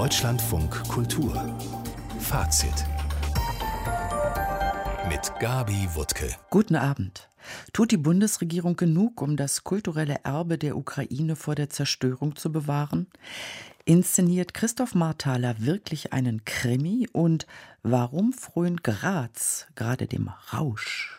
Deutschlandfunk Kultur Fazit mit Gabi Wuttke. Guten Abend. Tut die Bundesregierung genug, um das kulturelle Erbe der Ukraine vor der Zerstörung zu bewahren? Inszeniert Christoph Marthaler wirklich einen Krimi? Und warum frönt Graz gerade dem Rausch?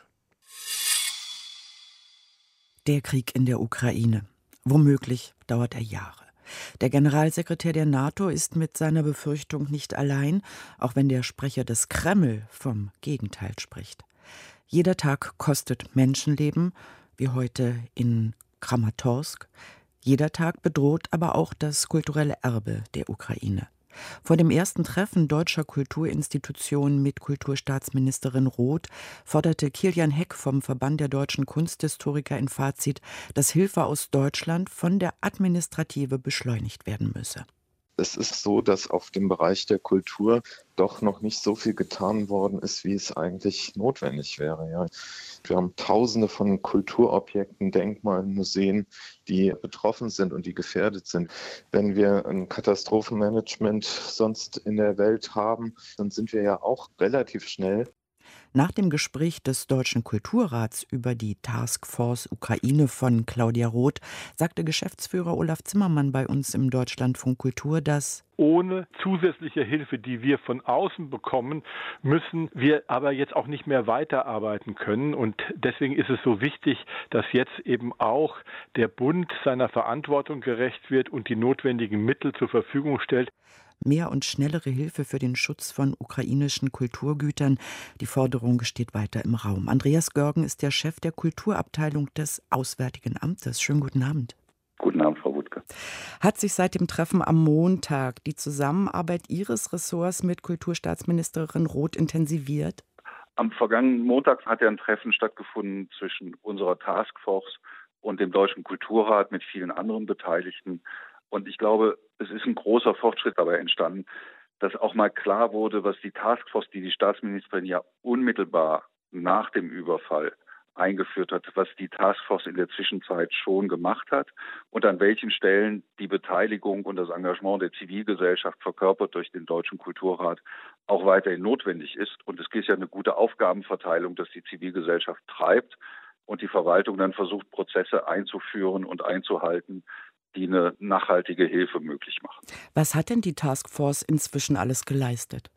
Der Krieg in der Ukraine. Womöglich dauert er Jahre. Der Generalsekretär der NATO ist mit seiner Befürchtung nicht allein, auch wenn der Sprecher des Kreml vom Gegenteil spricht. Jeder Tag kostet Menschenleben, wie heute in Kramatorsk. Jeder Tag bedroht aber auch das kulturelle Erbe der Ukraine. Vor dem ersten Treffen deutscher Kulturinstitutionen mit Kulturstaatsministerin Roth forderte Kilian Heck vom Verband der deutschen Kunsthistoriker in Fazit, dass Hilfe aus Deutschland von der Administrative beschleunigt werden müsse. Es ist so, dass auf dem Bereich der Kultur doch noch nicht so viel getan worden ist, wie es eigentlich notwendig wäre. Ja. Wir haben Tausende von Kulturobjekten, Denkmalen, Museen, die betroffen sind und die gefährdet sind. Wenn wir ein Katastrophenmanagement sonst in der Welt haben, dann sind wir ja auch relativ schnell. Nach dem Gespräch des Deutschen Kulturrats über die Taskforce Ukraine von Claudia Roth sagte Geschäftsführer Olaf Zimmermann bei uns im Deutschlandfunk Kultur, dass ohne zusätzliche Hilfe, die wir von außen bekommen, müssen wir aber jetzt auch nicht mehr weiterarbeiten können. Und deswegen ist es so wichtig, dass jetzt eben auch der Bund seiner Verantwortung gerecht wird und die notwendigen Mittel zur Verfügung stellt. Mehr und schnellere Hilfe für den Schutz von ukrainischen Kulturgütern. Die Forderung steht weiter im Raum. Andreas Görgen ist der Chef der Kulturabteilung des Auswärtigen Amtes. Schönen guten Abend. Guten Abend, Frau Wuttke. Hat sich seit dem Treffen am Montag die Zusammenarbeit Ihres Ressorts mit Kulturstaatsministerin Roth intensiviert? Am vergangenen Montag hat ja ein Treffen stattgefunden zwischen unserer Taskforce und dem Deutschen Kulturrat mit vielen anderen Beteiligten. Und ich glaube, es ist ein großer Fortschritt dabei entstanden, dass auch mal klar wurde, was die Taskforce, die Staatsministerin ja unmittelbar nach dem Überfall eingeführt hat, was die Taskforce in der Zwischenzeit schon gemacht hat und an welchen Stellen die Beteiligung und das Engagement der Zivilgesellschaft verkörpert durch den Deutschen Kulturrat auch weiterhin notwendig ist. Und es ist ja eine gute Aufgabenverteilung, dass die Zivilgesellschaft treibt und die Verwaltung dann versucht, Prozesse einzuführen und einzuhalten, die eine nachhaltige Hilfe möglich machen. Was hat denn die Taskforce inzwischen alles geleistet?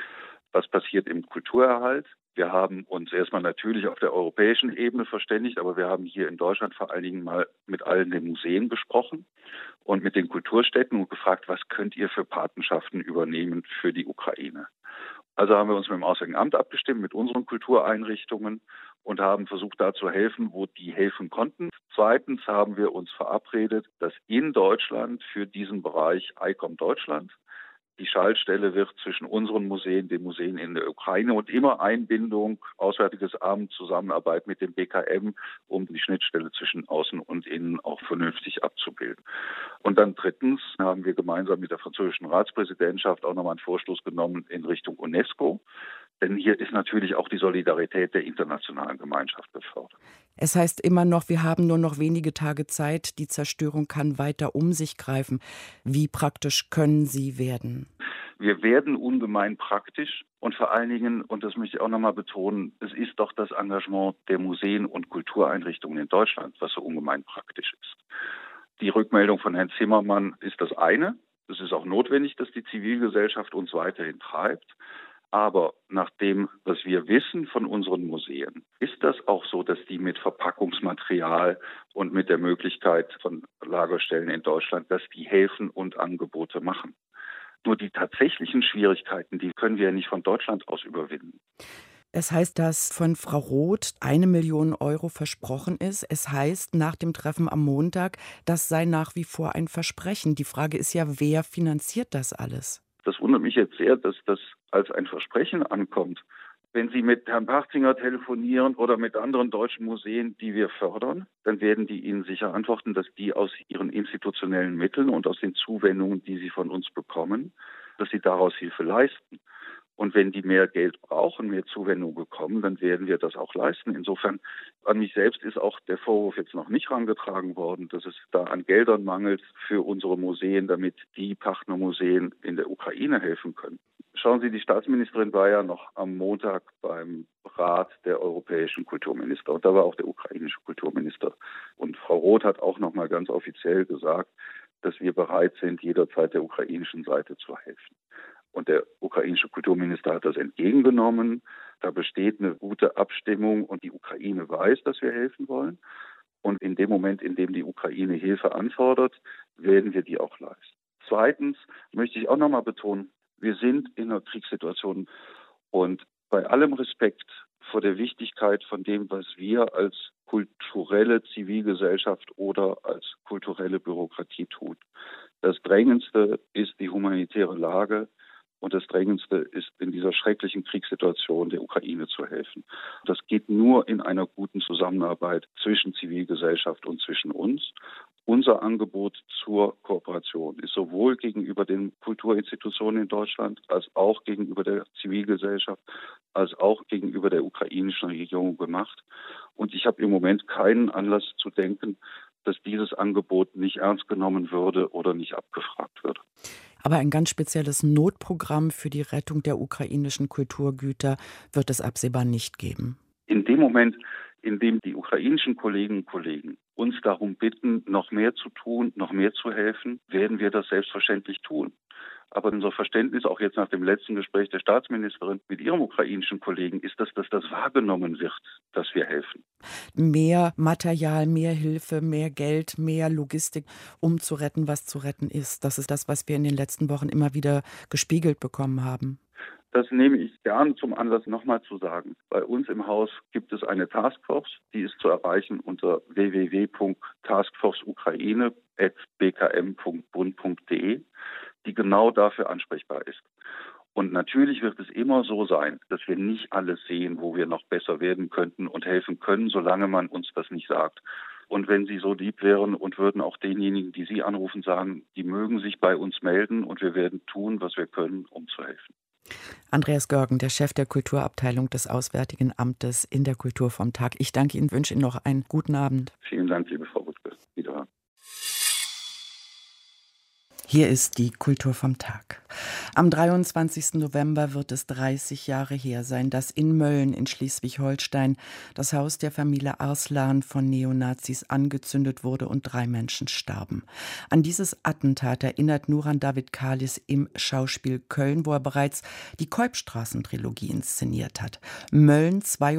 Was passiert im Kulturerhalt? Wir haben uns erstmal natürlich auf der europäischen Ebene verständigt, aber wir haben hier in Deutschland vor allen Dingen mal mit allen den Museen gesprochen und mit den Kulturstädten und gefragt, was könnt ihr für Patenschaften übernehmen für die Ukraine? Also haben wir uns mit dem Auswärtigen Amt abgestimmt, mit unseren Kultureinrichtungen und haben versucht, da zu helfen, wo die helfen konnten. Zweitens haben wir uns verabredet, dass in Deutschland für diesen Bereich ICOM Deutschland die Schaltstelle wird zwischen unseren Museen, den Museen in der Ukraine und immer Einbindung, Auswärtiges Amt, Zusammenarbeit mit dem BKM, um die Schnittstelle zwischen Außen und Innen auch vernünftig abzubilden. Und dann drittens haben wir gemeinsam mit der französischen Ratspräsidentschaft auch nochmal einen Vorstoß genommen in Richtung UNESCO. Denn hier ist natürlich auch die Solidarität der internationalen Gemeinschaft gefordert. Es heißt immer noch, wir haben nur noch wenige Tage Zeit, die Zerstörung kann weiter um sich greifen. Wie praktisch können Sie werden? Wir werden ungemein praktisch und vor allen Dingen, und das möchte ich auch nochmal betonen, es ist doch das Engagement der Museen und Kultureinrichtungen in Deutschland, was so ungemein praktisch ist. Die Rückmeldung von Herrn Zimmermann ist das eine. Es ist auch notwendig, dass die Zivilgesellschaft uns weiterhin treibt. Aber nach dem, was wir wissen von unseren Museen, ist das auch so, dass die mit Verpackungsmaterial und mit der Möglichkeit von Lagerstellen in Deutschland, dass die helfen und Angebote machen. Nur die tatsächlichen Schwierigkeiten, die können wir ja nicht von Deutschland aus überwinden. Es heißt, dass von Frau Roth 1 Million Euro versprochen ist. Es heißt nach dem Treffen am Montag, das sei nach wie vor ein Versprechen. Die Frage ist ja, wer finanziert das alles? Das wundert mich jetzt sehr, dass das als ein Versprechen ankommt. Wenn Sie mit Herrn Pachzinger telefonieren oder mit anderen deutschen Museen, die wir fördern, dann werden die Ihnen sicher antworten, dass die aus ihren institutionellen Mitteln und aus den Zuwendungen, die sie von uns bekommen, dass sie daraus Hilfe leisten. Und wenn die mehr Geld brauchen, mehr Zuwendung bekommen, dann werden wir das auch leisten. Insofern, an mich selbst ist auch der Vorwurf jetzt noch nicht herangetragen worden, dass es da an Geldern mangelt für unsere Museen, damit die Partnermuseen in der Ukraine helfen können. Schauen Sie, die Staatsministerin war ja noch am Montag beim Rat der europäischen Kulturminister und da war auch der ukrainische Kulturminister. Und Frau Roth hat auch noch mal ganz offiziell gesagt, dass wir bereit sind, jederzeit der ukrainischen Seite zu helfen. Und der ukrainische Kulturminister hat das entgegengenommen. Da besteht eine gute Abstimmung und die Ukraine weiß, dass wir helfen wollen. Und in dem Moment, in dem die Ukraine Hilfe anfordert, werden wir die auch leisten. Zweitens möchte ich auch noch mal betonen, wir sind in einer Kriegssituation und bei allem Respekt vor der Wichtigkeit von dem, was wir als kulturelle Zivilgesellschaft oder als kulturelle Bürokratie tun. Das Drängendste ist die humanitäre Lage. Und das Drängendste ist, in dieser schrecklichen Kriegssituation der Ukraine zu helfen. Das geht nur in einer guten Zusammenarbeit zwischen Zivilgesellschaft und zwischen uns. Unser Angebot zur Kooperation ist sowohl gegenüber den Kulturinstitutionen in Deutschland als auch gegenüber der Zivilgesellschaft, als auch gegenüber der ukrainischen Regierung gemacht. Und ich habe im Moment keinen Anlass zu denken, dass dieses Angebot nicht ernst genommen würde oder nicht abgefragt würde. Aber ein ganz spezielles Notprogramm für die Rettung der ukrainischen Kulturgüter wird es absehbar nicht geben. In dem Moment, in dem die ukrainischen Kolleginnen und Kollegen uns darum bitten, noch mehr zu tun, noch mehr zu helfen, werden wir das selbstverständlich tun. Aber unser Verständnis, auch jetzt nach dem letzten Gespräch der Staatsministerin mit ihrem ukrainischen Kollegen, ist, dass das wahrgenommen wird, dass wir helfen. Mehr Material, mehr Hilfe, mehr Geld, mehr Logistik, um zu retten, was zu retten ist. Das ist das, was wir in den letzten Wochen immer wieder gespiegelt bekommen haben. Das nehme ich gern zum Anlass, nochmal zu sagen. Bei uns im Haus gibt es eine Taskforce, die ist zu erreichen unter www.taskforceukraine@bkm.bund.de, die genau dafür ansprechbar ist. Und natürlich wird es immer so sein, dass wir nicht alles sehen, wo wir noch besser werden könnten und helfen können, solange man uns das nicht sagt. Und wenn Sie so lieb wären und würden auch denjenigen, die Sie anrufen, sagen, die mögen sich bei uns melden und wir werden tun, was wir können, um zu helfen. Andreas Görgen, der Chef der Kulturabteilung des Auswärtigen Amtes in der Kultur vom Tag. Ich danke Ihnen, wünsche Ihnen noch einen guten Abend. Vielen Dank, liebe Frau Wuttke. Wiederhören. Hier ist die Kultur vom Tag. Am 23. November wird es 30 Jahre her sein, dass in Mölln in Schleswig-Holstein das Haus der Familie Arslan von Neonazis angezündet wurde und 3 Menschen starben. An dieses Attentat erinnert Nuran David Kalis im Schauspiel Köln, wo er bereits die Keupstraßen-Trilogie inszeniert hat. Mölln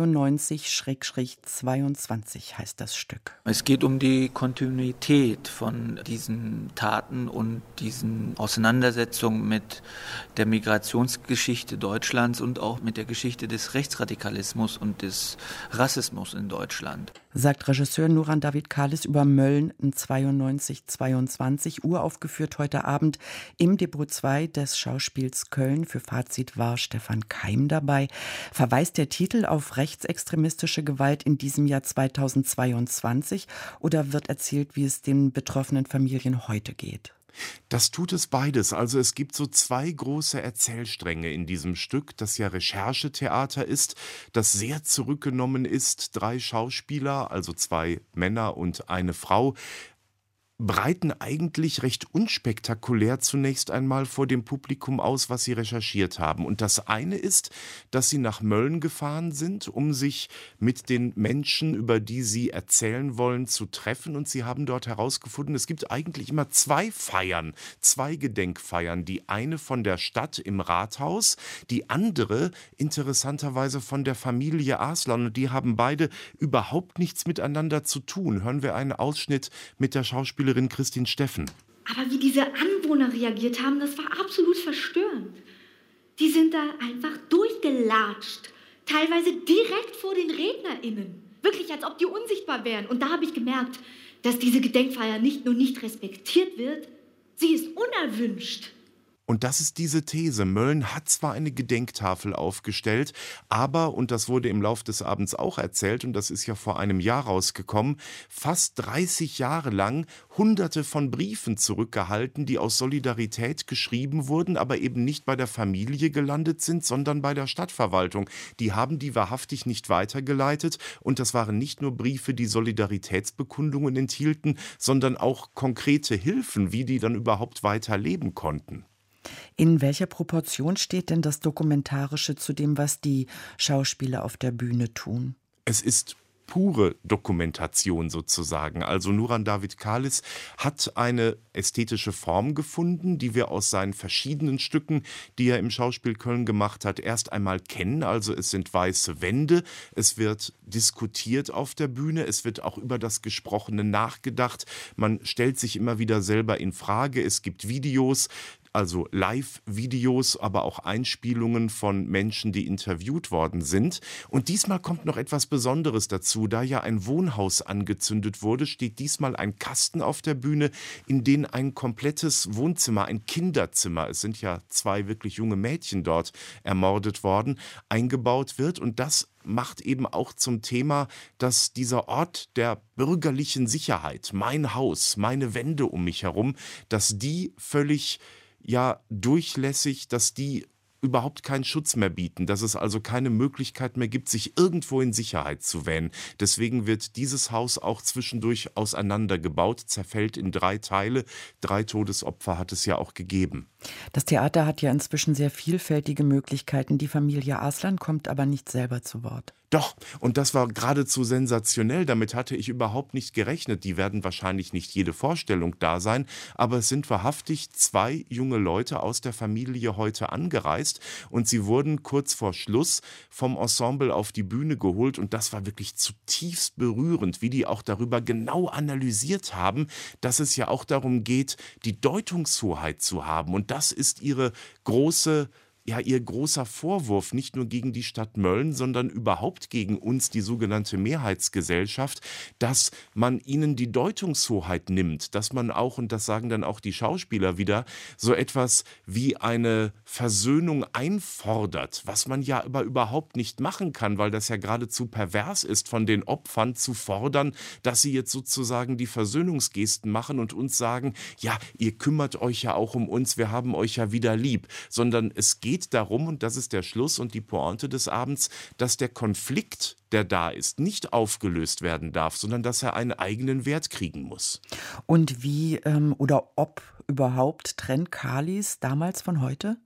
92-22 heißt das Stück. Es geht um die Kontinuität von diesen Taten und diesen Auseinandersetzungen mit der Migrationsgeschichte Deutschlands und auch mit der Geschichte des Rechtsradikalismus und des Rassismus in Deutschland. Sagt Regisseur Nuran David Kalis über Mölln 92-22, uraufgeführt heute Abend im Depot 2 des Schauspiels Köln. Für Fazit war Stefan Keim dabei. Verweist der Titel auf rechtsextremistische Gewalt in diesem Jahr 2022 oder wird erzählt, wie es den betroffenen Familien heute geht? Das tut es beides. Also es gibt so 2 große Erzählstränge in diesem Stück, das ja Recherchetheater ist, das sehr zurückgenommen ist. 3 Schauspieler, also 2 Männer und eine Frau, breiten eigentlich recht unspektakulär zunächst einmal vor dem Publikum aus, was sie recherchiert haben. Und das eine ist, dass sie nach Mölln gefahren sind, um sich mit den Menschen, über die sie erzählen wollen, zu treffen. Und sie haben dort herausgefunden, es gibt eigentlich immer 2 Feiern, 2 Gedenkfeiern. Die eine von der Stadt im Rathaus, die andere interessanterweise von der Familie Arslan. Und die haben beide überhaupt nichts miteinander zu tun. Hören wir einen Ausschnitt mit der Schauspielerin Christine Steffen. Aber wie diese Anwohner reagiert haben, das war absolut verstörend. Die sind da einfach durchgelatscht. Teilweise direkt vor den RednerInnen. Wirklich, als ob die unsichtbar wären. Und da habe ich gemerkt, dass diese Gedenkfeier nicht nur nicht respektiert wird, sie ist unerwünscht. Und das ist diese These. Mölln hat zwar eine Gedenktafel aufgestellt, aber, und das wurde im Lauf des Abends auch erzählt, und das ist ja vor einem Jahr rausgekommen, fast 30 Jahre lang Hunderte von Briefen zurückgehalten, die aus Solidarität geschrieben wurden, aber eben nicht bei der Familie gelandet sind, sondern bei der Stadtverwaltung. Die haben die wahrhaftig nicht weitergeleitet, und das waren nicht nur Briefe, die Solidaritätsbekundungen enthielten, sondern auch konkrete Hilfen, wie die dann überhaupt weiterleben konnten. In welcher Proportion steht denn das Dokumentarische zu dem, was die Schauspieler auf der Bühne tun? Es ist pure Dokumentation sozusagen. Also Nuran David Kalis hat eine ästhetische Form gefunden, die wir aus seinen verschiedenen Stücken, die er im Schauspiel Köln gemacht hat, erst einmal kennen. Also es sind weiße Wände, es wird diskutiert auf der Bühne, es wird auch über das Gesprochene nachgedacht. Man stellt sich immer wieder selber in Frage. Es gibt Videos, also Live-Videos, aber auch Einspielungen von Menschen, die interviewt worden sind. Und diesmal kommt noch etwas Besonderes dazu. Da ja ein Wohnhaus angezündet wurde, steht diesmal ein Kasten auf der Bühne, in den ein komplettes Wohnzimmer, ein Kinderzimmer, es sind ja 2 wirklich junge Mädchen dort ermordet worden, eingebaut wird. Und das macht eben auch zum Thema, dass dieser Ort der bürgerlichen Sicherheit, mein Haus, meine Wände um mich herum, dass die völlig durchlässig, dass die überhaupt keinen Schutz mehr bieten, dass es also keine Möglichkeit mehr gibt, sich irgendwo in Sicherheit zu wähnen. Deswegen wird dieses Haus auch zwischendurch auseinandergebaut, zerfällt in 3 Teile. 3 Todesopfer hat es ja auch gegeben. Das Theater hat ja inzwischen sehr vielfältige Möglichkeiten. Die Familie Arslan kommt aber nicht selber zu Wort. Doch, und das war geradezu sensationell. Damit hatte ich überhaupt nicht gerechnet. Die werden wahrscheinlich nicht jede Vorstellung da sein, aber es sind wahrhaftig 2 junge Leute aus der Familie heute angereist und sie wurden kurz vor Schluss vom Ensemble auf die Bühne geholt und das war wirklich zutiefst berührend, wie die auch darüber genau analysiert haben, dass es ja auch darum geht, die Deutungshoheit zu haben und das ist ihr großer Vorwurf, nicht nur gegen die Stadt Mölln, sondern überhaupt gegen uns, die sogenannte Mehrheitsgesellschaft, dass man ihnen die Deutungshoheit nimmt, dass man auch, und das sagen dann auch die Schauspieler wieder, so etwas wie eine Versöhnung einfordert, was man ja aber überhaupt nicht machen kann, weil das ja geradezu pervers ist, von den Opfern zu fordern, dass sie jetzt sozusagen die Versöhnungsgesten machen und uns sagen, ja, ihr kümmert euch ja auch um uns, wir haben euch ja wieder lieb, sondern es geht darum, und das ist der Schluss und die Pointe des Abends, dass der Konflikt, der da ist, nicht aufgelöst werden darf, sondern dass er einen eigenen Wert kriegen muss. Und wie oder ob überhaupt trennt Kalis damals von heute?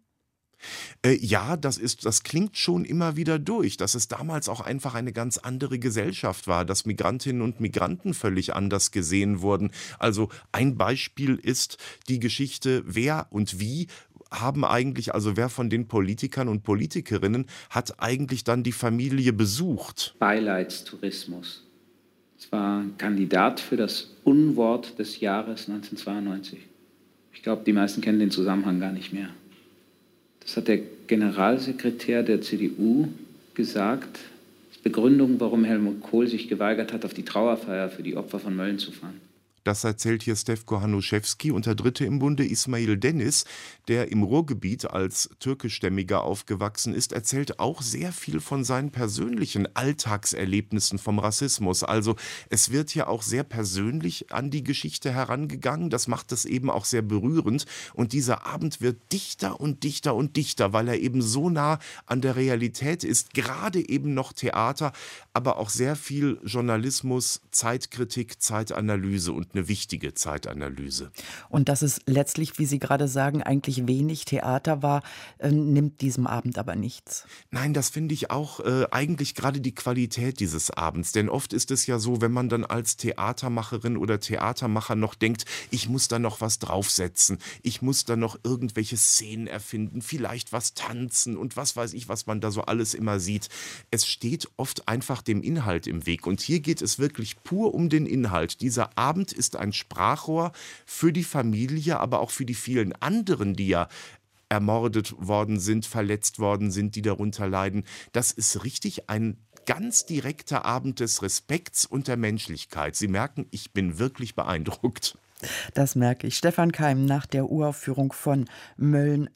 Das klingt schon immer wieder durch, dass es damals auch einfach eine ganz andere Gesellschaft war, dass Migrantinnen und Migranten völlig anders gesehen wurden. Also ein Beispiel ist die Geschichte, wer und wie haben eigentlich, also wer von den Politikern und Politikerinnen hat eigentlich dann die Familie besucht? Beileidstourismus. Es war ein Kandidat für das Unwort des Jahres 1992. Ich glaube, die meisten kennen den Zusammenhang gar nicht mehr. Das hat der Generalsekretär der CDU gesagt, als Begründung, warum Helmut Kohl sich geweigert hat, auf die Trauerfeier für die Opfer von Mölln zu fahren. Das erzählt hier Stefko Hanuschewski und der Dritte im Bunde, Ismail Deniz, der im Ruhrgebiet als Türkischstämmiger aufgewachsen ist, erzählt auch sehr viel von seinen persönlichen Alltagserlebnissen vom Rassismus. Also es wird ja auch sehr persönlich an die Geschichte herangegangen, das macht es eben auch sehr berührend und dieser Abend wird dichter und dichter und dichter, weil er eben so nah an der Realität ist, gerade eben noch Theater, aber auch sehr viel Journalismus, Zeitkritik, Zeitanalyse und eine wichtige Zeitanalyse. Und dass es letztlich, wie Sie gerade sagen, eigentlich wenig Theater war, nimmt diesem Abend aber nichts. Nein, das finde ich auch eigentlich gerade die Qualität dieses Abends. Denn oft ist es ja so, wenn man dann als Theatermacherin oder Theatermacher noch denkt, ich muss da noch was draufsetzen, ich muss da noch irgendwelche Szenen erfinden, vielleicht was tanzen und was weiß ich, was man da so alles immer sieht. Es steht oft einfach dem Inhalt im Weg. Und hier geht es wirklich pur um den Inhalt. Dieser Abend ist ein Sprachrohr für die Familie, aber auch für die vielen anderen, die ja ermordet worden sind, verletzt worden sind, die darunter leiden. Das ist richtig ein ganz direkter Abend des Respekts und der Menschlichkeit. Sie merken, ich bin wirklich beeindruckt. Das merke ich. Stefan Keim nach der Uraufführung von Mölln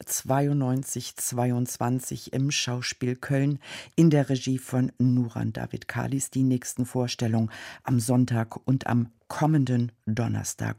92/22 im Schauspiel Köln in der Regie von Nuran David Kalis. Die nächsten Vorstellungen am Sonntag und am kommenden Donnerstag.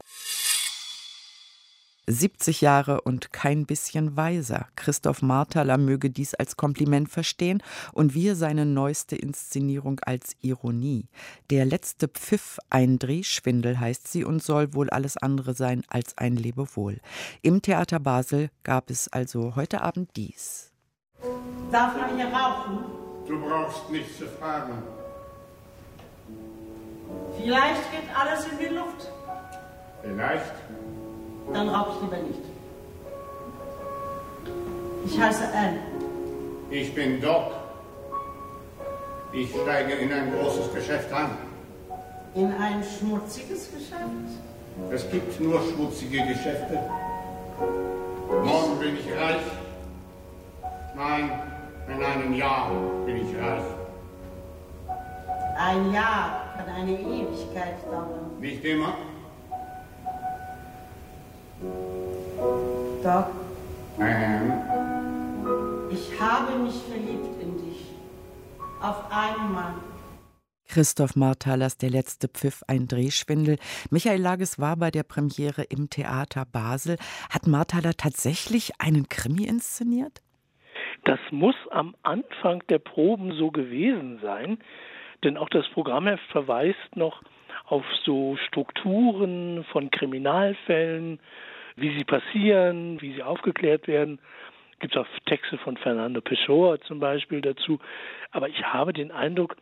70 Jahre und kein bisschen weiser. Christoph Marthaler möge dies als Kompliment verstehen und wir seine neueste Inszenierung als Ironie. Der letzte Pfiff, ein Drehschwindel heißt sie und soll wohl alles andere sein als ein Lebewohl. Im Theater Basel gab es also heute Abend dies. Darf man hier rauchen? Du brauchst nicht zu fragen. Vielleicht geht alles in die Luft. Vielleicht. Dann rauch ich lieber nicht. Ich heiße Anne. Ich bin Doc. Ich steige in ein großes Geschäft ein. In ein schmutziges Geschäft? Es gibt nur schmutzige Geschäfte. Morgen bin ich reich. Nein, in einem Jahr bin ich reich. Ein Jahr kann eine Ewigkeit dauern. Nicht immer. Doc, Ich habe mich verliebt in dich. Auf einmal. Christoph Marthalers Der letzte Pfiff, ein Drehschwindel. Michael Lages war bei der Premiere im Theater Basel. Hat Marthaler tatsächlich einen Krimi inszeniert? Das muss am Anfang der Proben so gewesen sein, denn auch das Programmheft verweist noch auf so Strukturen von Kriminalfällen, wie sie passieren, wie sie aufgeklärt werden. Gibt es auch Texte von Fernando Pessoa zum Beispiel dazu. Aber ich habe den Eindruck,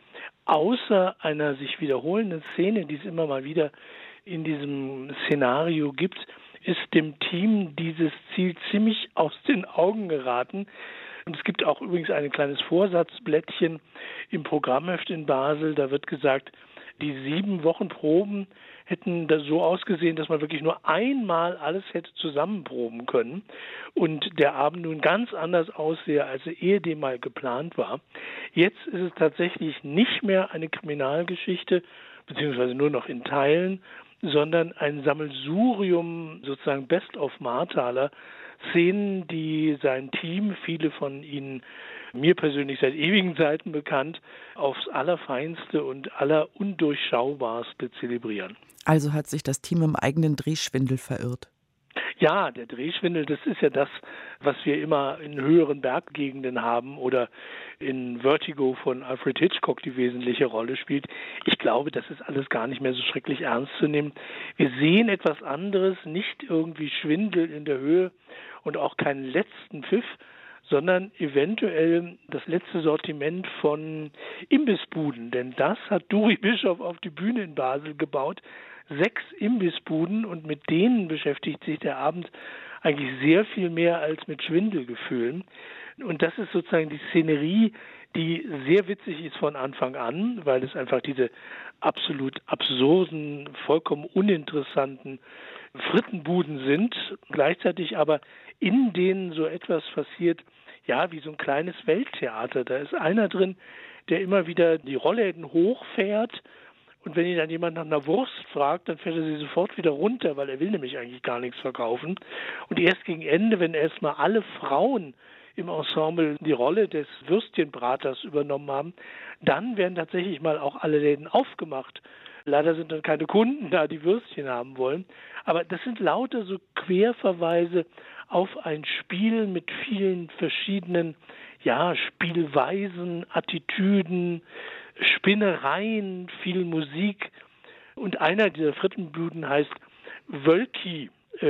außer einer sich wiederholenden Szene, die es immer mal wieder in diesem Szenario gibt, ist dem Team dieses Ziel ziemlich aus den Augen geraten. Und es gibt auch übrigens ein kleines Vorsatzblättchen im Programmheft in Basel. Da wird gesagt, die 7 Wochen Proben hätten da so ausgesehen, dass man wirklich nur einmal alles hätte zusammenproben können und der Abend nun ganz anders aussehe, als er ehedem mal geplant war. Jetzt ist es tatsächlich nicht mehr eine Kriminalgeschichte, beziehungsweise nur noch in Teilen, sondern ein Sammelsurium, sozusagen Best of Marthaler, Szenen, die sein Team, viele von ihnen mir persönlich seit ewigen Zeiten bekannt, aufs Allerfeinste und Allerundurchschaubarste zelebrieren. Also hat sich das Team im eigenen Drehschwindel verirrt? Ja, der Drehschwindel, das ist ja das, was wir immer in höheren Berggegenden haben oder in Vertigo von Alfred Hitchcock die wesentliche Rolle spielt. Ich glaube, das ist alles gar nicht mehr so schrecklich ernst zu nehmen. Wir sehen etwas anderes, nicht irgendwie Schwindel in der Höhe und auch keinen letzten Pfiff, sondern eventuell das letzte Sortiment von Imbissbuden. Denn das hat Duri Bischof auf die Bühne in Basel gebaut. 6 Imbissbuden und mit denen beschäftigt sich der Abend eigentlich sehr viel mehr als mit Schwindelgefühlen. Und das ist sozusagen die Szenerie, die sehr witzig ist von Anfang an, weil es einfach diese absolut absurden, vollkommen uninteressanten Frittenbuden sind, gleichzeitig aber in denen so etwas passiert, ja, wie so ein kleines Welttheater. Da ist einer drin, der immer wieder die Rollläden hochfährt und wenn ihn dann jemand nach einer Wurst fragt, dann fährt er sie sofort wieder runter, weil er will nämlich eigentlich gar nichts verkaufen. Und erst gegen Ende, wenn erstmal alle Frauen im Ensemble die Rolle des Würstchenbraters übernommen haben, dann werden tatsächlich mal auch alle Läden aufgemacht. Leider sind dann keine Kunden da, die Würstchen haben wollen. Aber das sind lauter so Querverweise auf ein Spiel mit vielen verschiedenen, ja, Spielweisen, Attitüden, Spinnereien, viel Musik. Und einer dieser Frittenbuden heißt Wölki.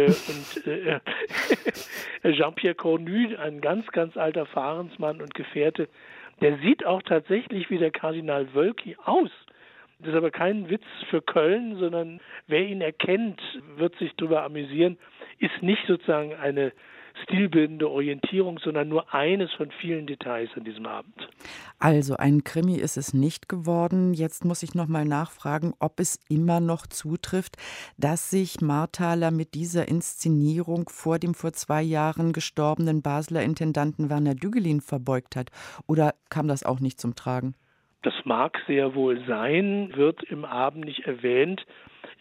Jean-Pierre Cornu, ein ganz, ganz alter Fahrensmann und Gefährte, der sieht auch tatsächlich wie der Kardinal Wölki aus. Das ist aber kein Witz für Köln, sondern wer ihn erkennt, wird sich darüber amüsieren, ist nicht sozusagen eine stilbildende Orientierung, sondern nur eines von vielen Details an diesem Abend. Also ein Krimi ist es nicht geworden. Jetzt muss ich noch mal nachfragen, ob es immer noch zutrifft, dass sich Marthaler mit dieser Inszenierung vor dem vor 2 Jahren gestorbenen Basler Intendanten Werner Dügelin verbeugt hat. Oder kam das auch nicht zum Tragen? Das mag sehr wohl sein, wird im Abend nicht erwähnt.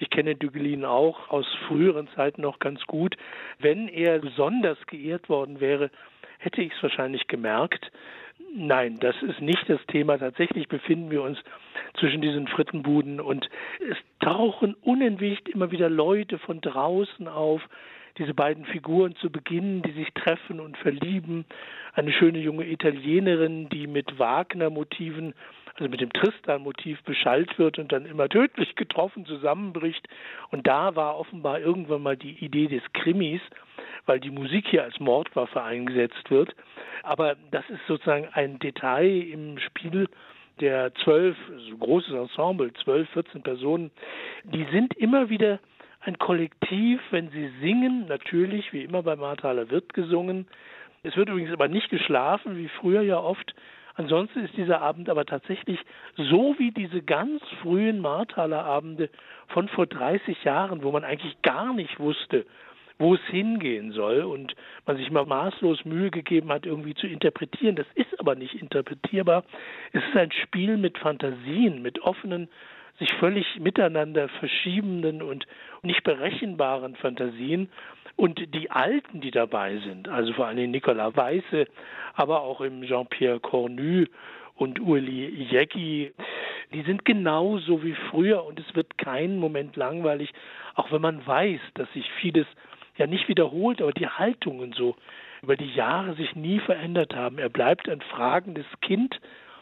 Ich kenne Dögelin auch aus früheren Zeiten noch ganz gut. Wenn er besonders geehrt worden wäre, hätte ich es wahrscheinlich gemerkt. Nein, das ist nicht das Thema. Tatsächlich befinden wir uns zwischen diesen Frittenbuden und es tauchen unentwegt immer wieder Leute von draußen auf. Diese beiden Figuren zu Beginn, die sich treffen und verlieben. Eine schöne junge Italienerin, die mit Wagner-Motiven, also mit dem Tristan-Motiv beschallt wird und dann immer tödlich getroffen zusammenbricht. Und da war offenbar irgendwann mal die Idee des Krimis, weil die Musik hier als Mordwaffe eingesetzt wird. Aber das ist sozusagen ein Detail im Spiel der 12, so großes Ensemble, 12, 14 Personen, die sind immer wieder ein Kollektiv, wenn sie singen, natürlich, wie immer bei Marthaler wird gesungen. Es wird übrigens aber nicht geschlafen, wie früher ja oft. Ansonsten ist dieser Abend aber tatsächlich so wie diese ganz frühen Marthaler Abende von vor 30 Jahren, wo man eigentlich gar nicht wusste, wo es hingehen soll und man sich mal maßlos Mühe gegeben hat, irgendwie zu interpretieren. Das ist aber nicht interpretierbar. Es ist ein Spiel mit Fantasien, mit offenen, sich völlig miteinander verschiebenden und nicht berechenbaren Fantasien. Und die Alten, die dabei sind, also vor allem Nicolas Weisse, aber auch im Jean-Pierre Cornu und Uli Jäcki, die sind genauso wie früher und es wird keinen Moment langweilig, auch wenn man weiß, dass sich vieles ja nicht wiederholt, aber die Haltungen so über die Jahre sich nie verändert haben. Er bleibt ein fragendes Kind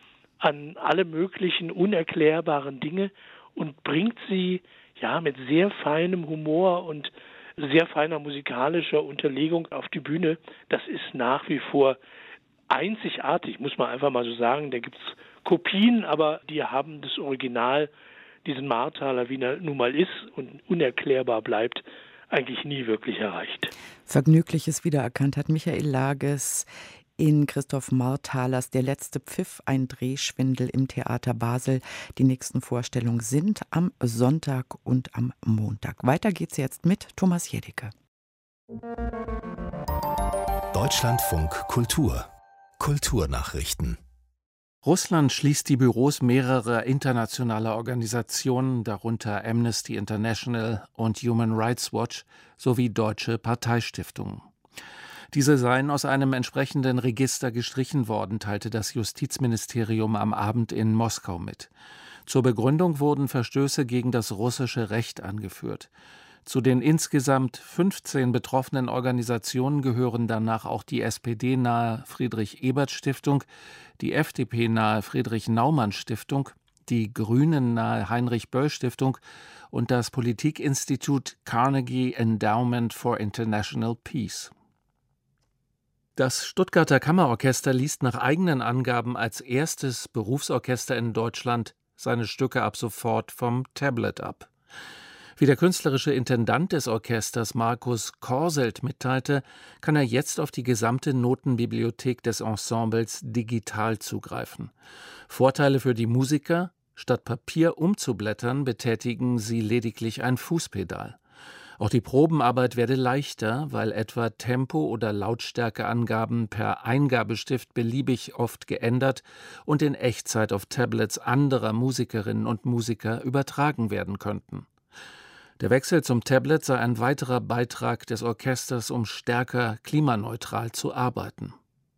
an alle möglichen unerklärbaren Dinge und bringt sie ja mit sehr feinem Humor und sehr feiner musikalischer Unterlegung auf die Bühne. Das ist nach wie vor einzigartig, muss man einfach mal so sagen. Da gibt es Kopien, aber die haben das Original, diesen Marthaler, wie er nun mal ist und unerklärbar bleibt, eigentlich nie wirklich erreicht. Vergnügliches wiedererkannt hat Michael Lages in Christoph Marthalers Der letzte Pfiff, ein Drehschwindel im Theater Basel. Die nächsten Vorstellungen sind am Sonntag und am Montag. Weiter geht's jetzt mit Thomas Jedicke. Deutschlandfunk Kultur. Kulturnachrichten. Russland schließt die Büros mehrerer internationaler Organisationen, darunter Amnesty International und Human Rights Watch sowie deutsche Parteistiftungen. Diese seien aus einem entsprechenden Register gestrichen worden, teilte das Justizministerium am Abend in Moskau mit. Zur Begründung wurden Verstöße gegen das russische Recht angeführt. Zu den insgesamt 15 betroffenen Organisationen gehören danach auch die SPD-nahe Friedrich-Ebert-Stiftung, die FDP-nahe Friedrich-Naumann-Stiftung, die Grünen-nahe Heinrich-Böll-Stiftung und das Politikinstitut Carnegie Endowment for International Peace. Das Stuttgarter Kammerorchester liest nach eigenen Angaben als erstes Berufsorchester in Deutschland seine Stücke ab sofort vom Tablet ab. Wie der künstlerische Intendant des Orchesters Markus Korselt mitteilte, kann er jetzt auf die gesamte Notenbibliothek des Ensembles digital zugreifen. Vorteile für die Musiker: Statt Papier umzublättern, betätigen sie lediglich ein Fußpedal. Auch die Probenarbeit werde leichter, weil etwa Tempo- oder Lautstärkeangaben per Eingabestift beliebig oft geändert und in Echtzeit auf Tablets anderer Musikerinnen und Musiker übertragen werden könnten. Der Wechsel zum Tablet sei ein weiterer Beitrag des Orchesters, um stärker klimaneutral zu arbeiten.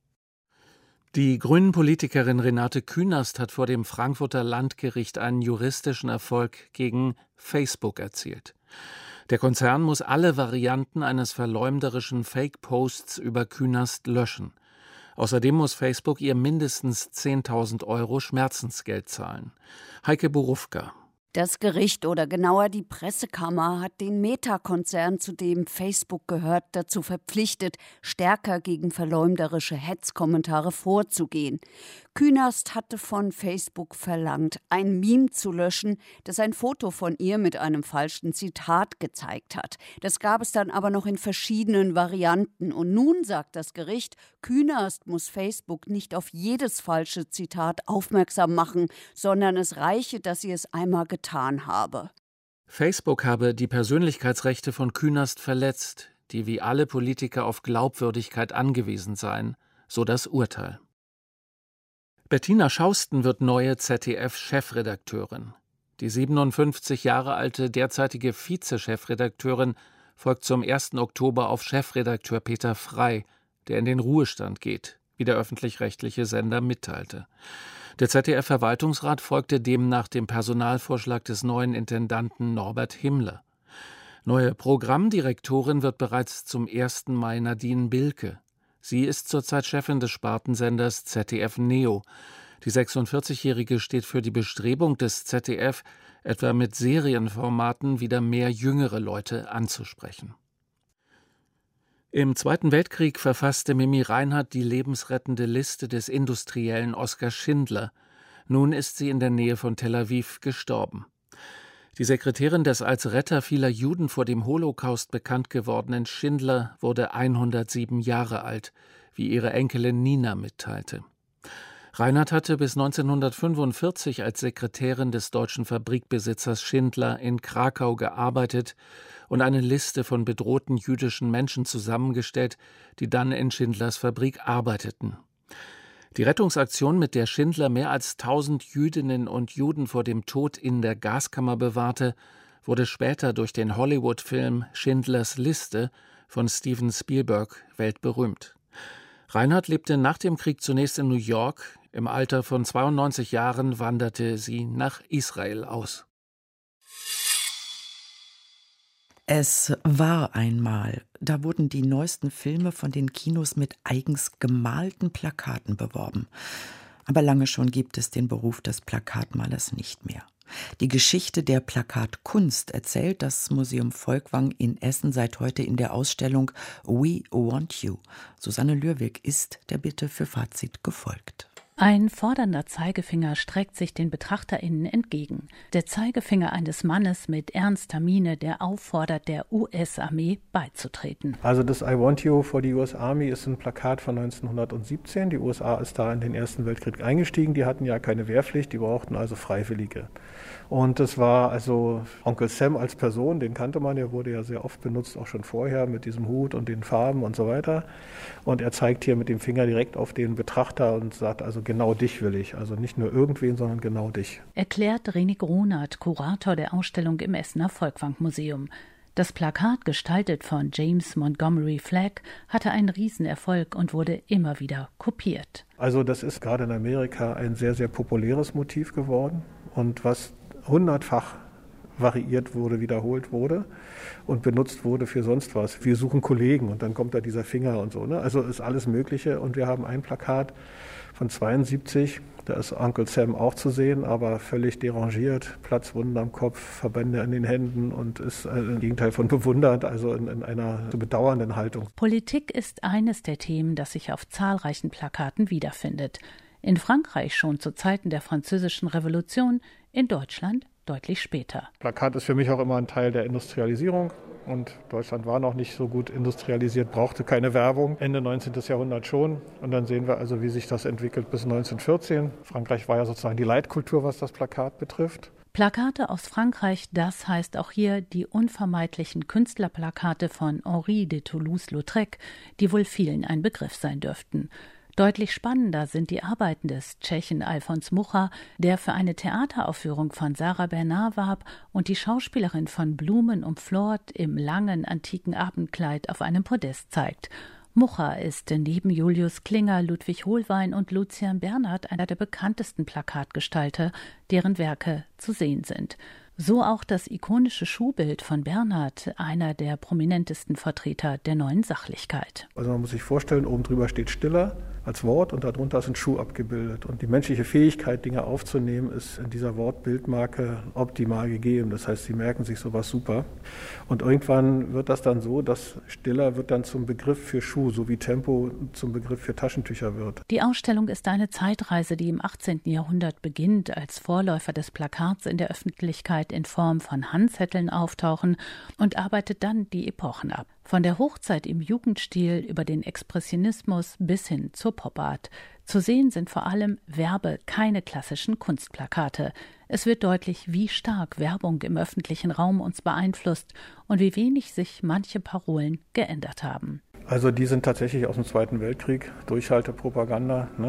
Die Grünen-Politikerin Renate Künast hat vor dem Frankfurter Landgericht einen juristischen Erfolg gegen Facebook erzielt. Der Konzern muss alle Varianten eines verleumderischen Fake-Posts über Künast löschen. Außerdem muss Facebook ihr mindestens 10.000 € Schmerzensgeld zahlen. Heike Borufka. Das Gericht oder genauer die Pressekammer hat den Meta-Konzern, zu dem Facebook gehört, dazu verpflichtet, stärker gegen verleumderische Hetzkommentare vorzugehen. Künast hatte von Facebook verlangt, ein Meme zu löschen, das ein Foto von ihr mit einem falschen Zitat gezeigt hat. Das gab es dann aber noch in verschiedenen Varianten. Und nun sagt das Gericht, Künast muss Facebook nicht auf jedes falsche Zitat aufmerksam machen, sondern es reiche, dass sie es einmal getan habe. Facebook habe die Persönlichkeitsrechte von Künast verletzt, die wie alle Politiker auf Glaubwürdigkeit angewiesen seien, so das Urteil. Bettina Schausten wird neue ZDF-Chefredakteurin. Die 57 Jahre alte derzeitige Vize-Chefredakteurin folgt zum 1. Oktober auf Chefredakteur Peter Frey, der in den Ruhestand geht, wie der öffentlich-rechtliche Sender mitteilte. Der ZDF-Verwaltungsrat folgte demnach dem Personalvorschlag des neuen Intendanten Norbert Himmler. Neue Programmdirektorin wird bereits zum 1. Mai Nadine Bilke. Sie ist zurzeit Chefin des Spartensenders ZDF Neo. Die 46-Jährige steht für die Bestrebung des ZDF, etwa mit Serienformaten wieder mehr jüngere Leute anzusprechen. Im Zweiten Weltkrieg verfasste Mimi Reinhardt die lebensrettende Liste des Industriellen Oskar Schindler. Nun ist sie in der Nähe von Tel Aviv gestorben. Die Sekretärin des als Retter vieler Juden vor dem Holocaust bekannt gewordenen Schindler wurde 107 Jahre alt, wie ihre Enkelin Nina mitteilte. Reinhardt hatte bis 1945 als Sekretärin des deutschen Fabrikbesitzers Schindler in Krakau gearbeitet und eine Liste von bedrohten jüdischen Menschen zusammengestellt, die dann in Schindlers Fabrik arbeiteten. Die Rettungsaktion, mit der Schindler mehr als 1000 Jüdinnen und Juden vor dem Tod in der Gaskammer bewahrte, wurde später durch den Hollywood-Film Schindlers Liste von Steven Spielberg weltberühmt. Reinhardt lebte nach dem Krieg zunächst in New York. Im Alter von 92 Jahren wanderte sie nach Israel aus. Es war einmal, da wurden die neuesten Filme von den Kinos mit eigens gemalten Plakaten beworben. Aber lange schon gibt es den Beruf des Plakatmalers nicht mehr. Die Geschichte der Plakatkunst erzählt das Museum Folkwang in Essen seit heute in der Ausstellung We Want You. Susanne Lürwig ist der Bitte für Fazit gefolgt. Ein fordernder Zeigefinger streckt sich den BetrachterInnen entgegen. Der Zeigefinger eines Mannes mit ernster Miene, der auffordert, der US-Armee beizutreten. Also das I Want You for the US Army ist ein Plakat von 1917. Die USA ist da in den Ersten Weltkrieg eingestiegen. Die hatten ja keine Wehrpflicht, die brauchten also Freiwillige. Und das war also Onkel Sam als Person, den kannte man, der wurde ja sehr oft benutzt, auch schon vorher mit diesem Hut und den Farben und so weiter. Und er zeigt hier mit dem Finger direkt auf den Betrachter und sagt also, genau dich will ich. Also nicht nur irgendwen, sondern genau dich. Erklärt René Gronert, Kurator der Ausstellung im Essener Folkwang-Museum. Das Plakat, gestaltet von James Montgomery Flagg, hatte einen Riesenerfolg und wurde immer wieder kopiert. Also das ist gerade in Amerika ein sehr, sehr populäres Motiv geworden und was 100-fach variiert wurde, wiederholt wurde und benutzt wurde für sonst was. Wir suchen Kollegen und dann kommt da dieser Finger und so. Ne? Also ist alles Mögliche und wir haben ein Plakat von 72, da ist Onkel Sam auch zu sehen, aber völlig derangiert, Platzwunden am Kopf, Verbände an den Händen und ist im Gegenteil von bewundernd, also in einer bedauernden Haltung. Politik ist eines der Themen, das sich auf zahlreichen Plakaten wiederfindet. In Frankreich schon zu Zeiten der Französischen Revolution, in Deutschland deutlich später. Plakat ist für mich auch immer ein Teil der Industrialisierung und Deutschland war noch nicht so gut industrialisiert, brauchte keine Werbung. Ende 19. Jahrhundert schon und dann sehen wir also, wie sich das entwickelt bis 1914. Frankreich war ja sozusagen die Leitkultur, was das Plakat betrifft. Plakate aus Frankreich, das heißt auch hier die unvermeidlichen Künstlerplakate von Henri de Toulouse-Lautrec, die wohl vielen ein Begriff sein dürften. Deutlich spannender sind die Arbeiten des Tschechen Alfons Mucha, der für eine Theateraufführung von Sarah Bernard warb und die Schauspielerin von Blumen umflort im langen antiken Abendkleid auf einem Podest zeigt. Mucha ist neben Julius Klinger, Ludwig Hohlwein und Lucian Bernhard einer der bekanntesten Plakatgestalter, deren Werke zu sehen sind. So auch das ikonische Schuhbild von Bernhard, einer der prominentesten Vertreter der neuen Sachlichkeit. Also man muss sich vorstellen, oben drüber steht Stiller als Wort und darunter ist ein Schuh abgebildet. Und die menschliche Fähigkeit, Dinge aufzunehmen, ist in dieser Wortbildmarke optimal gegeben. Das heißt, sie merken sich sowas super. Und irgendwann wird das dann so, dass Stiller wird dann zum Begriff für Schuh, so wie Tempo zum Begriff für Taschentücher wird. Die Ausstellung ist eine Zeitreise, die im 18. Jahrhundert beginnt, als Vorläufer des Plakats in der Öffentlichkeit in Form von Handzetteln auftauchen und arbeitet dann die Epochen ab. Von der Hochzeit im Jugendstil über den Expressionismus bis hin zur Pop-Art. Zu sehen sind vor allem keine klassischen Kunstplakate. Es wird deutlich, wie stark Werbung im öffentlichen Raum uns beeinflusst und wie wenig sich manche Parolen geändert haben. Also die sind tatsächlich aus dem Zweiten Weltkrieg, Durchhaltepropaganda. Ne?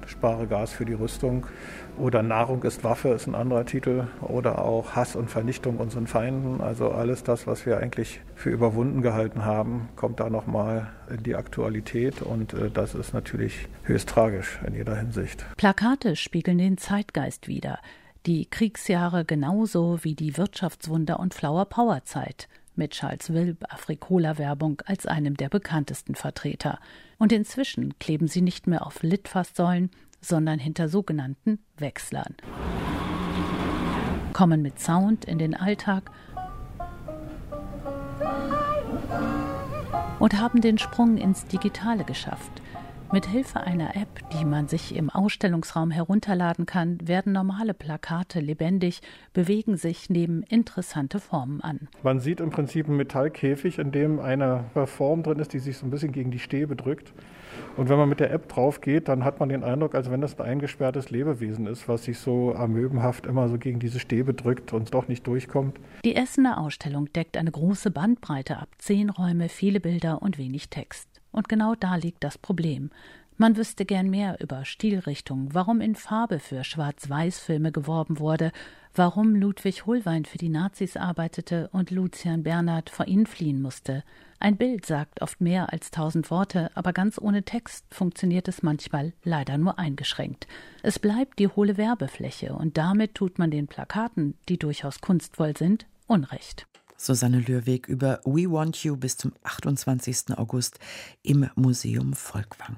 Spare Gas für die Rüstung. Oder Nahrung ist Waffe ist ein anderer Titel. Oder auch Hass und Vernichtung unseren Feinden. Also alles das, was wir eigentlich für überwunden gehalten haben, kommt da nochmal in die Aktualität. Und das ist natürlich höchst tragisch in jeder Hinsicht. Plakate spiegeln den Zeitgeist wider. Die Kriegsjahre genauso wie die Wirtschaftswunder- und Flower-Power-Zeit. Mit Charles Wilb Afrikola-Werbung als einem der bekanntesten Vertreter. Und inzwischen kleben sie nicht mehr auf Litfaßsäulen, sondern hinter sogenannten Wechslern. Kommen mit Sound in den Alltag und haben den Sprung ins Digitale geschafft. Mit Hilfe einer App, die man sich im Ausstellungsraum herunterladen kann, werden normale Plakate lebendig, bewegen sich, nehmen interessante Formen an. Man sieht im Prinzip einen Metallkäfig, in dem eine Form drin ist, die sich so ein bisschen gegen die Stäbe drückt. Und wenn man mit der App drauf geht, dann hat man den Eindruck, als wenn das ein eingesperrtes Lebewesen ist, was sich so amöbenhaft immer so gegen diese Stäbe drückt und doch nicht durchkommt. Die Essener Ausstellung deckt eine große Bandbreite ab, 10 Räume, viele Bilder und wenig Text. Und genau da liegt das Problem. Man wüsste gern mehr über Stilrichtungen, warum in Farbe für Schwarz-Weiß-Filme geworben wurde, warum Ludwig Hohlwein für die Nazis arbeitete und Lucian Bernhard vor ihnen fliehen musste. Ein Bild sagt oft mehr als 1000 Worte, aber ganz ohne Text funktioniert es manchmal leider nur eingeschränkt. Es bleibt die hohle Werbefläche und damit tut man den Plakaten, die durchaus kunstvoll sind, Unrecht. Susanne Lürweg über We Want You bis zum 28. August im Museum Volkwang.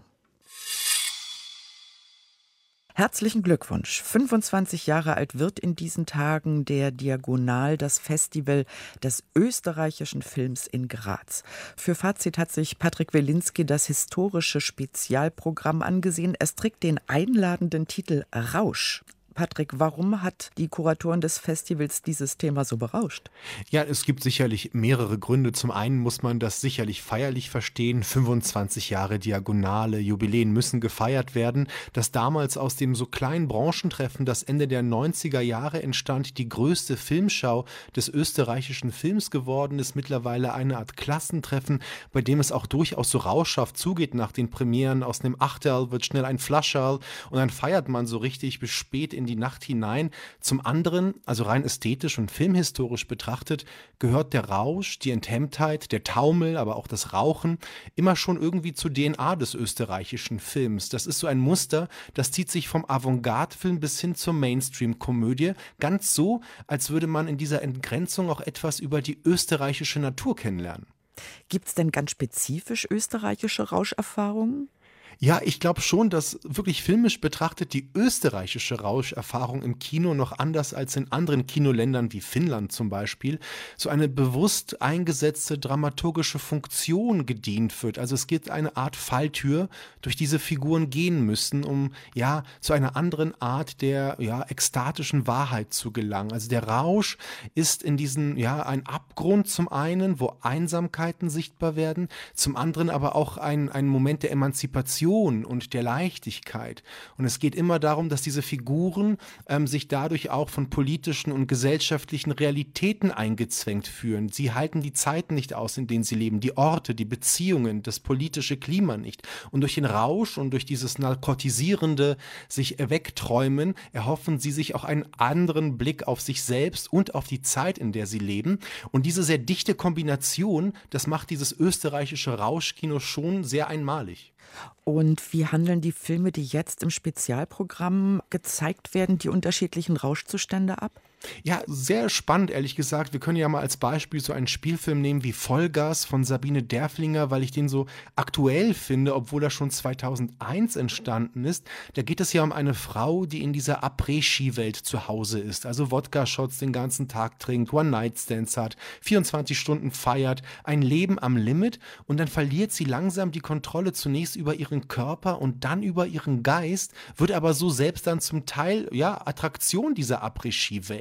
Herzlichen Glückwunsch. 25 Jahre alt wird in diesen Tagen der Diagonal, das Festival des österreichischen Films in Graz. Für Fazit hat sich Patrick Welinski das historische Spezialprogramm angesehen. Es trägt den einladenden Titel Rausch. Patrick, warum hat die Kuratoren des Festivals dieses Thema so berauscht? Ja, es gibt sicherlich mehrere Gründe. Zum einen muss man das sicherlich feierlich verstehen. 25 Jahre Diagonale, Jubiläen müssen gefeiert werden. Dass damals aus dem so kleinen Branchentreffen, das Ende der 90er Jahre entstand, die größte Filmschau des österreichischen Films geworden ist, mittlerweile eine Art Klassentreffen, bei dem es auch durchaus so rauschhaft zugeht nach den Premieren. Aus einem Achterl wird schnell ein Flascherl und dann feiert man so richtig bis spät in die Nacht hinein. Zum anderen, also rein ästhetisch und filmhistorisch betrachtet, gehört der Rausch, die Enthemmtheit, der Taumel, aber auch das Rauchen immer schon irgendwie zur DNA des österreichischen Films. Das ist so ein Muster, das zieht sich vom Avantgarde-Film bis hin zur Mainstream-Komödie. Ganz so, als würde man in dieser Entgrenzung auch etwas über die österreichische Natur kennenlernen. Gibt es denn ganz spezifisch österreichische Rauscherfahrungen? Ja, ich glaube schon, dass wirklich filmisch betrachtet die österreichische Rauscherfahrung im Kino noch anders als in anderen Kinoländern wie Finnland zum Beispiel so eine bewusst eingesetzte dramaturgische Funktion gedient wird. Also es gibt eine Art Falltür, durch diese Figuren gehen müssen, um ja zu einer anderen Art der ekstatischen Wahrheit zu gelangen. Also der Rausch ist in diesen ein Abgrund zum einen, wo Einsamkeiten sichtbar werden, zum anderen aber auch ein Moment der Emanzipation und der Leichtigkeit. Und es geht immer darum, dass diese Figuren sich dadurch auch von politischen und gesellschaftlichen Realitäten eingezwängt fühlen. Sie halten die Zeiten nicht aus, in denen sie leben, die Orte, die Beziehungen, das politische Klima nicht. Und durch den Rausch und durch dieses narkotisierende sich wegträumen, erhoffen sie sich auch einen anderen Blick auf sich selbst und auf die Zeit, in der sie leben. Und diese sehr dichte Kombination, das macht dieses österreichische Rauschkino schon sehr einmalig. Und wie handeln die Filme, die jetzt im Spezialprogramm gezeigt werden, die unterschiedlichen Rauschzustände ab? Ja, sehr spannend, ehrlich gesagt. Wir können ja mal als Beispiel so einen Spielfilm nehmen wie Vollgas von Sabine Derflinger, weil ich den so aktuell finde, obwohl er schon 2001 entstanden ist. Da geht es ja um eine Frau, die in dieser Après-Ski-Welt zu Hause ist. Also Wodka-Shots den ganzen Tag trinkt, One-Night-Stands hat, 24 Stunden feiert, ein Leben am Limit. Und dann verliert sie langsam die Kontrolle zunächst über ihren Körper und dann über ihren Geist, wird aber so selbst dann zum Teil, Attraktion dieser Après-Ski-Welt.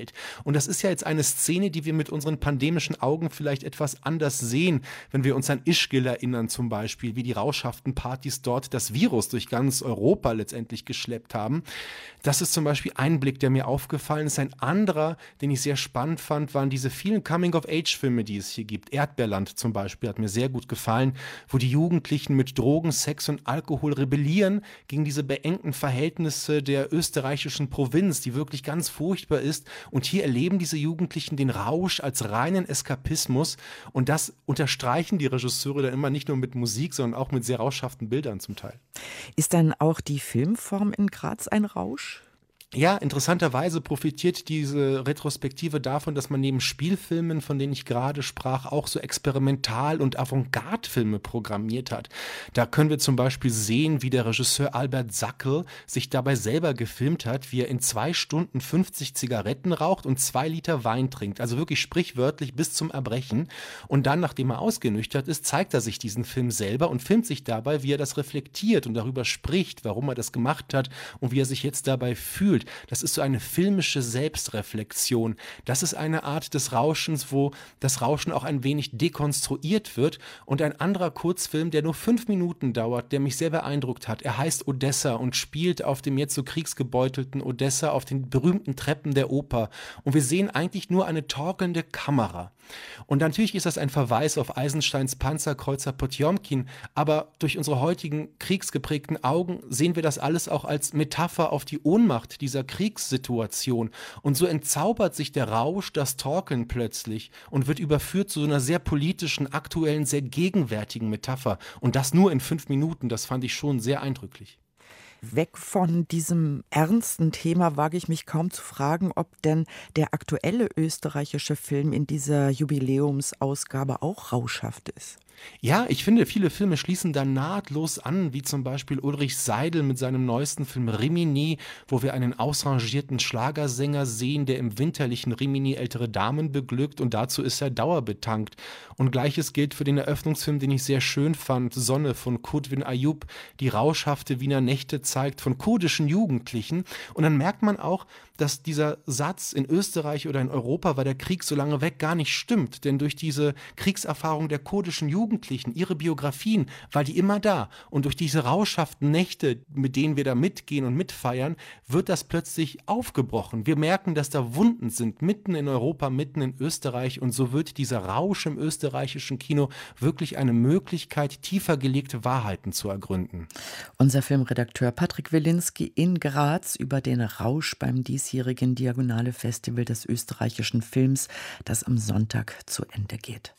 Welt. Und das ist ja jetzt eine Szene, die wir mit unseren pandemischen Augen vielleicht etwas anders sehen, wenn wir uns an Ischgl erinnern zum Beispiel, wie die rauschhaften Partys dort das Virus durch ganz Europa letztendlich geschleppt haben. Das ist zum Beispiel ein Blick, der mir aufgefallen ist. Ein anderer, den ich sehr spannend fand, waren diese vielen Coming-of-Age-Filme, die es hier gibt. Erdbeerland zum Beispiel hat mir sehr gut gefallen, wo die Jugendlichen mit Drogen, Sex und Alkohol rebellieren gegen diese beengten Verhältnisse der österreichischen Provinz, die wirklich ganz furchtbar ist. Und hier erleben diese Jugendlichen den Rausch als reinen Eskapismus. Und das unterstreichen die Regisseure dann immer nicht nur mit Musik, sondern auch mit sehr rauschhaften Bildern zum Teil. Ist dann auch die Filmform in Graz ein Rausch? Ja, interessanterweise profitiert diese Retrospektive davon, dass man neben Spielfilmen, von denen ich gerade sprach, auch so Experimental- und Avantgarde-Filme programmiert hat. Da können wir zum Beispiel sehen, wie der Regisseur Albert Sackel sich dabei selber gefilmt hat, wie er in 2 Stunden 50 Zigaretten raucht und 2 Liter Wein trinkt. Also wirklich sprichwörtlich bis zum Erbrechen. Und dann, nachdem er ausgenüchtert ist, zeigt er sich diesen Film selber und filmt sich dabei, wie er das reflektiert und darüber spricht, warum er das gemacht hat und wie er sich jetzt dabei fühlt. Das ist so eine filmische Selbstreflexion. Das ist eine Art des Rauschens, wo das Rauschen auch ein wenig dekonstruiert wird. Und ein anderer Kurzfilm, der nur 5 Minuten dauert, der mich sehr beeindruckt hat. Er heißt Odessa und spielt auf dem jetzt so kriegsgebeutelten Odessa auf den berühmten Treppen der Oper. Und wir sehen eigentlich nur eine torkelnde Kamera. Und natürlich ist das ein Verweis auf Eisensteins Panzerkreuzer Potjomkin, aber durch unsere heutigen kriegsgeprägten Augen sehen wir das alles auch als Metapher auf die Ohnmacht dieser Kriegssituation. Und so entzaubert sich der Rausch, das Torkeln plötzlich und wird überführt zu so einer sehr politischen, aktuellen, sehr gegenwärtigen Metapher. Und das nur in 5 Minuten, das fand ich schon sehr eindrücklich. Weg von diesem ernsten Thema wage ich mich kaum zu fragen, ob denn der aktuelle österreichische Film in dieser Jubiläumsausgabe auch rauschhaft ist. Ja, ich finde, viele Filme schließen da nahtlos an, wie zum Beispiel Ulrich Seidel mit seinem neuesten Film Rimini, wo wir einen ausrangierten Schlagersänger sehen, der im winterlichen Rimini ältere Damen beglückt und dazu ist er dauerbetankt. Und Gleiches gilt für den Eröffnungsfilm, den ich sehr schön fand, Sonne von Kudwin Ayub, die rauschhafte Wiener Nächte zeigt von kurdischen Jugendlichen. Und dann merkt man auch, dass dieser Satz in Österreich oder in Europa war der Krieg so lange weg gar nicht stimmt, denn durch diese Kriegserfahrung der kurdischen Jugendlichen, ihre Biografien, war die immer da und durch diese rauschhaften Nächte, mit denen wir da mitgehen und mitfeiern, wird das plötzlich aufgebrochen. Wir merken, dass da Wunden sind, mitten in Europa, mitten in Österreich und so wird dieser Rausch im österreichischen Kino wirklich eine Möglichkeit, tiefer gelegte Wahrheiten zu ergründen. Unser Filmredakteur Patrick Wilinski in Graz über den Rausch beim diesjährigen Diagonale Festival des österreichischen Films, das am Sonntag zu Ende geht.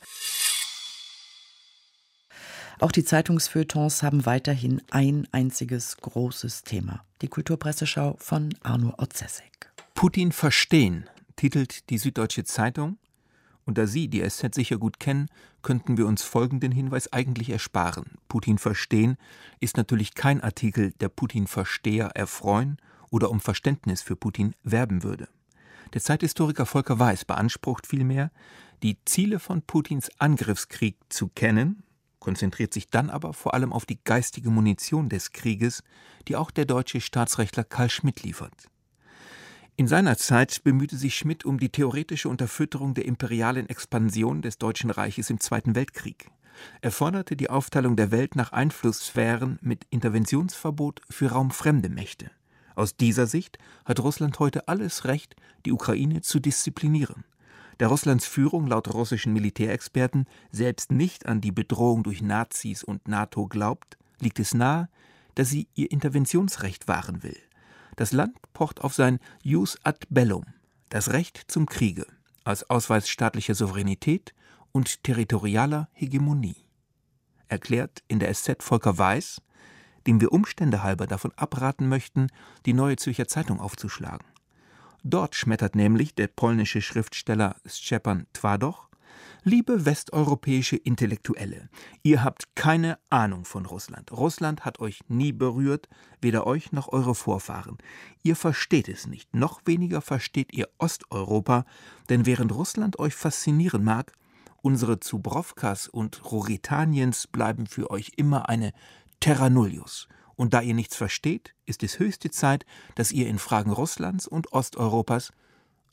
Auch die Zeitungsfeuilletons haben weiterhin ein einziges großes Thema. Die Kulturpresseschau von Arno Orzesek. Putin verstehen, titelt die Süddeutsche Zeitung. Und da Sie die SZ sicher gut kennen, könnten wir uns folgenden Hinweis eigentlich ersparen. Putin verstehen ist natürlich kein Artikel, der Putin-Versteher erfreuen oder um Verständnis für Putin werben würde. Der Zeithistoriker Volker Weiß beansprucht vielmehr, die Ziele von Putins Angriffskrieg zu kennen, konzentriert sich dann aber vor allem auf die geistige Munition des Krieges, die auch der deutsche Staatsrechtler Carl Schmitt liefert. In seiner Zeit bemühte sich Schmitt um die theoretische Unterfütterung der imperialen Expansion des Deutschen Reiches im Zweiten Weltkrieg. Er forderte die Aufteilung der Welt nach Einflusssphären mit Interventionsverbot für raumfremde Mächte. Aus dieser Sicht hat Russland heute alles Recht, die Ukraine zu disziplinieren. Da Russlands Führung laut russischen Militärexperten selbst nicht an die Bedrohung durch Nazis und NATO glaubt, liegt es nahe, dass sie ihr Interventionsrecht wahren will. Das Land pocht auf sein Jus ad bellum, das Recht zum Kriege, als Ausweis staatlicher Souveränität und territorialer Hegemonie. Erklärt in der SZ Volker Weiß, dem wir Umstände halber davon abraten möchten, die Neue Zürcher Zeitung aufzuschlagen. Dort schmettert nämlich der polnische Schriftsteller Szczepan Twardoch: Liebe westeuropäische Intellektuelle, ihr habt keine Ahnung von Russland. Russland hat euch nie berührt, weder euch noch eure Vorfahren. Ihr versteht es nicht, noch weniger versteht ihr Osteuropa, denn während Russland euch faszinieren mag, unsere Zubrowkas und Ruritaniens bleiben für euch immer eine Terra nullius. Und da ihr nichts versteht, ist es höchste Zeit, dass ihr in Fragen Russlands und Osteuropas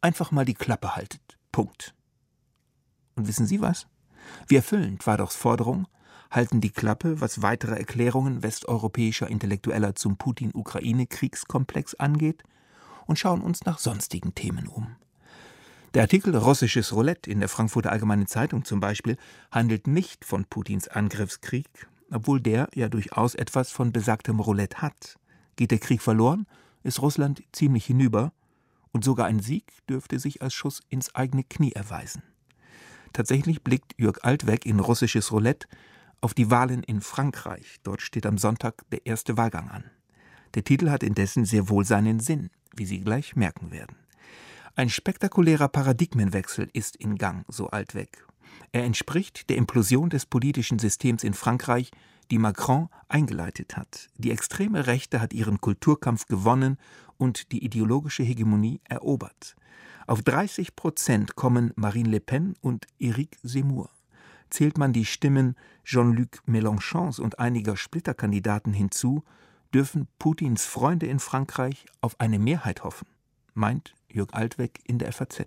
einfach mal die Klappe haltet. Punkt. Und wissen Sie was? Wie erfüllend war Dochs Forderung, halten die Klappe, was weitere Erklärungen westeuropäischer Intellektueller zum Putin-Ukraine-Kriegskomplex angeht, und schauen uns nach sonstigen Themen um. Der Artikel Russisches Roulette in der Frankfurter Allgemeinen Zeitung zum Beispiel handelt nicht von Putins Angriffskrieg, obwohl der ja durchaus etwas von besagtem Roulette hat. Geht der Krieg verloren, ist Russland ziemlich hinüber, und sogar ein Sieg dürfte sich als Schuss ins eigene Knie erweisen. Tatsächlich blickt Jörg Altwegg in Russisches Roulette auf die Wahlen in Frankreich. Dort steht am Sonntag der erste Wahlgang an. Der Titel hat indessen sehr wohl seinen Sinn, wie Sie gleich merken werden. Ein spektakulärer Paradigmenwechsel ist in Gang, so Altwegg. Er entspricht der Implosion des politischen Systems in Frankreich, die Macron eingeleitet hat. Die extreme Rechte hat ihren Kulturkampf gewonnen und die ideologische Hegemonie erobert. Auf 30% kommen Marine Le Pen und Éric Zemmour. Zählt man die Stimmen Jean-Luc Mélenchons und einiger Splitterkandidaten hinzu, dürfen Putins Freunde in Frankreich auf eine Mehrheit hoffen, meint Jörg Altwegg in der FAZ.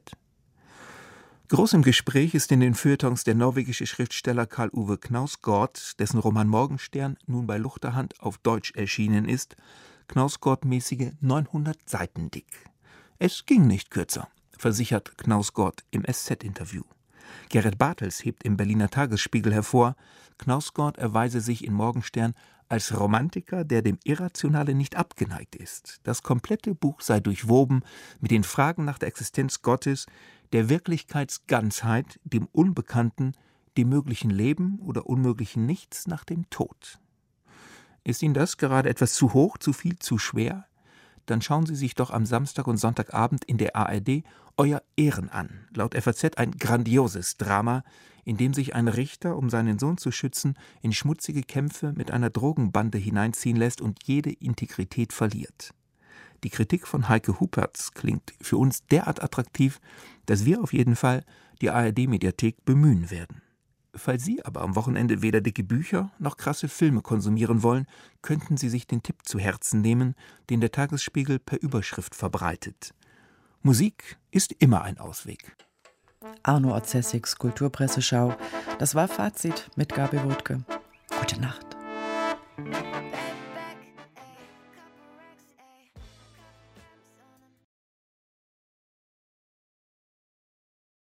Groß im Gespräch ist in den Feuilletons der norwegische Schriftsteller Karl-Uwe Knausgård, dessen Roman Morgenstern nun bei Luchterhand auf Deutsch erschienen ist, Knausgård-mäßige 900 Seiten dick. Es ging nicht kürzer, versichert Knausgård im SZ-Interview. Gerrit Bartels hebt im Berliner Tagesspiegel hervor, Knausgård erweise sich in Morgenstern als Romantiker, der dem Irrationalen nicht abgeneigt ist. Das komplette Buch sei durchwoben mit den Fragen nach der Existenz Gottes, der Wirklichkeitsganzheit, dem Unbekannten, dem möglichen Leben oder unmöglichen Nichts nach dem Tod. Ist Ihnen das gerade etwas zu hoch, zu viel, zu schwer? Dann schauen Sie sich doch am Samstag und Sonntagabend in der ARD Euer Ehren an. Laut FAZ ein grandioses Drama, in dem sich ein Richter, um seinen Sohn zu schützen, in schmutzige Kämpfe mit einer Drogenbande hineinziehen lässt und jede Integrität verliert. Die Kritik von Heike Hupertz klingt für uns derart attraktiv, dass wir auf jeden Fall die ARD-Mediathek bemühen werden. Falls Sie aber am Wochenende weder dicke Bücher noch krasse Filme konsumieren wollen, könnten Sie sich den Tipp zu Herzen nehmen, den der Tagesspiegel per Überschrift verbreitet. Musik ist immer ein Ausweg. Arno Orzessigs Kulturpresseschau. Das war Fazit mit Gabi Wuttke. Gute Nacht.